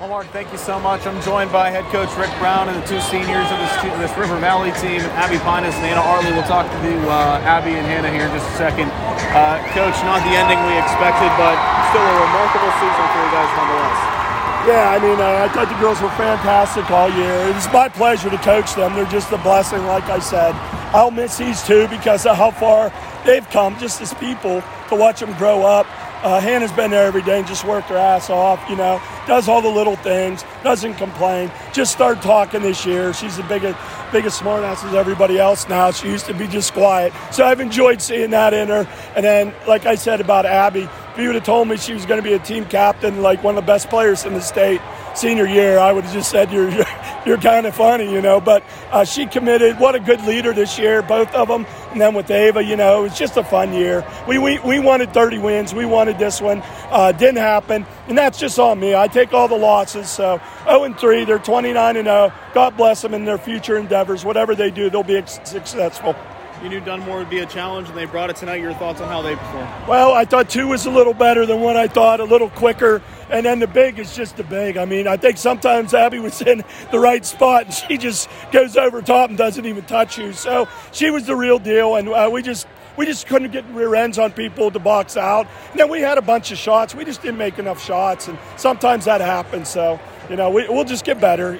Well, Mark, thank you so much. I'm joined by head coach Rick Brown and the two seniors of this River Valley team, Abby Pinus and Hannah Arley. We'll talk to Abby and Hannah here in just a second. Coach, not the ending we expected, but still a remarkable season for you guys nonetheless. Yeah, I mean, I thought the girls were fantastic all year. It was my pleasure to coach them. They're just a blessing, like I said. I'll miss these two because of how far they've come, just as people, to watch them grow up. Hannah's been there every day and just worked her ass off, does all the little things, doesn't complain. Just started talking this year. She's the biggest smart ass as everybody else now. She used to be just quiet. So I've enjoyed seeing that in her. And then, like I said about Abby, if you would have told me she was going to be a team captain, like one of the best players in the state senior year, I would have just said you're kind of funny, But she committed. What a good leader this year, both of them. And then with Ava, it was just a fun year. We wanted 30 wins. We wanted this one. Didn't happen. And that's just on me. I take all the losses. So 0-3, they're 29-0. God bless them in their future endeavors. Whatever they do, they'll be successful. You knew Dunmore would be a challenge, and they brought it tonight. Your thoughts on how they performed? Well, I thought 2 was a little better than what I thought, a little quicker. And then the big is just the big. I mean, I think sometimes Abby was in the right spot, and she just goes over top and doesn't even touch you. So she was the real deal, and we just couldn't get rear ends on people to box out. And then we had a bunch of shots. We just didn't make enough shots, and sometimes that happens. So, we'll just get better,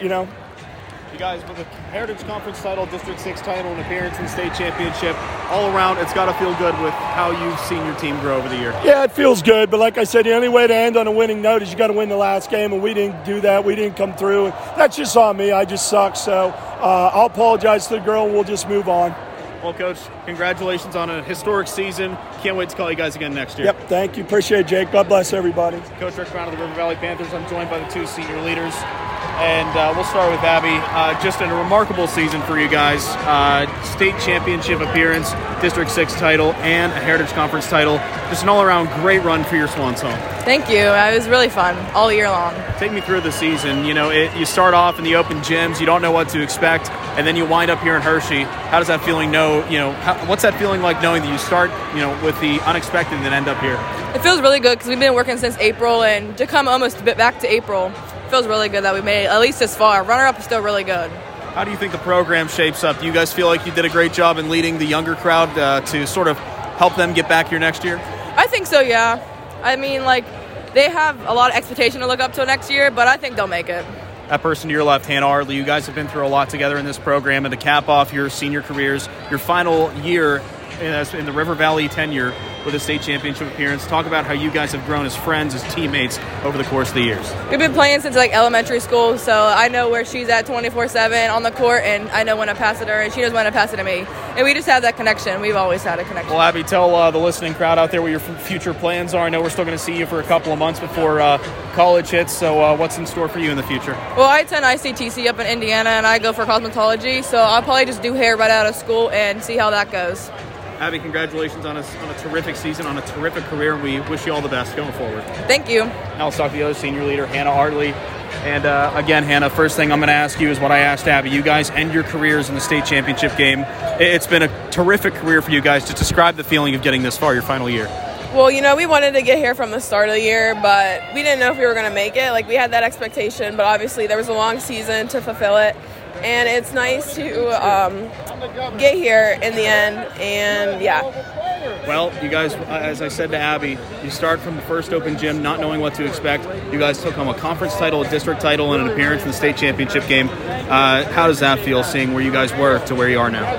You guys, with a Heritage Conference title, District 6 title, and appearance in the state championship, all around, it's got to feel good with how you've seen your team grow over the year. Yeah, it feels good. But like I said, the only way to end on a winning note is you got to win the last game, and we didn't do that. We didn't come through. And that's just on me. I just suck. So I'll apologize to the girl, and we'll just move on. Well, Coach, congratulations on a historic season. Can't wait to call you guys again next year. Yep, thank you. Appreciate it, Jake. God bless everybody. Coach Rick Brown of the River Valley Panthers. I'm joined by the two senior leaders. And we'll start with Abby. Just a remarkable season for you guys. State championship appearance, District 6 title, and a Heritage Conference title. Just an all-around great run for your Swans home. Thank you. It was really fun all year long. Take me through the season. You start off in the open gyms. You don't know what to expect, and then you wind up here in Hershey. How does that feeling what's that feeling like knowing that you start, with the unexpected and then end up here? It feels really good because we've been working since April, and to come almost a bit back to April, feels really good that we made it at least this far. Runner-up is still really good. How do you think the program shapes up? Do you guys feel like you did a great job in leading the younger crowd to sort of help them get back here next year? I think so, yeah. I mean, they have a lot of expectation to look up to next year, but I think they'll make it. That person to your left, Hannah Arley, you guys have been through a lot together in this program, and to cap off your senior careers, your final year in the River Valley tenure with a state championship appearance. Talk about how you guys have grown as friends, as teammates over the course of the years. We've been playing since elementary school, so I know where she's at 24/7 on the court, and I know when to pass it to her, and she knows when to pass it to me. And we just have that connection. We've always had a connection. Well, Abby, tell the listening crowd out there what your future plans are. I know we're still going to see you for a couple of months before college hits, so what's in store for you in the future? Well, I attend ICTC up in Indiana, and I go for cosmetology, so I'll probably just do hair right out of school and see how that goes. Abby, congratulations on a terrific season, on a terrific career, and we wish you all the best going forward. Thank you. Now let's talk to the other senior leader, Hannah Arley. And again, Hannah, first thing I'm going to ask you is what I asked Abby. You guys end your careers in the state championship game. It's been a terrific career for you guys. To describe the feeling of getting this far, your final year. Well, we wanted to get here from the start of the year, but we didn't know if we were going to make it. We had that expectation, but obviously there was a long season to fulfill it. And it's nice to get here in the end, and yeah. Well, you guys, as I said to Abby, you start from the first open gym not knowing what to expect. You guys took home a conference title, a district title, and an appearance in the state championship game. How does that feel, seeing where you guys were to where you are now?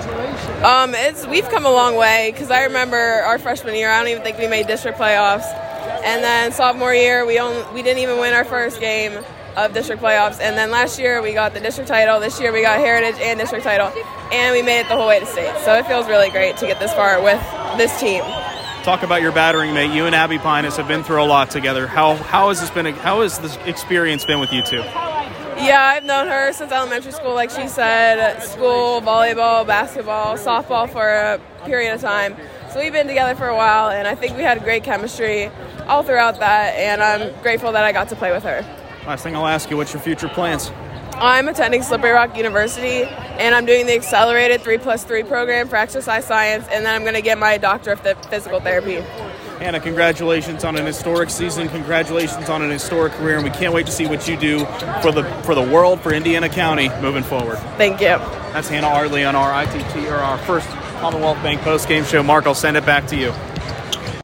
We've come a long way, because I remember our freshman year, I don't even think we made district playoffs. And then sophomore year, we didn't even win our first game of district playoffs, and then last year we got the district title. This year we got Heritage and district title, and we made it the whole way to state. So it feels really great to get this far with this team. Talk about your battering mate. You and Abby Pinus have been through a lot together. How has this experience been with you two? Yeah, I've known her since elementary school, like she said, school, volleyball, basketball, softball for a period of time. So we've been together for a while, and I think we had great chemistry all throughout that, and I'm grateful that I got to play with her. Last thing I'll ask you, what's your future plans? I'm attending Slippery Rock University, and I'm doing the accelerated 3+3 program for exercise science, and then I'm going to get my doctorate of physical therapy. Hannah, congratulations on an historic season. Congratulations on an historic career, and we can't wait to see what you do for the world, for Indiana County moving forward. Thank you. That's Hannah Artley on our ITT, or our first Commonwealth Bank post-game show. Mark, I'll send it back to you.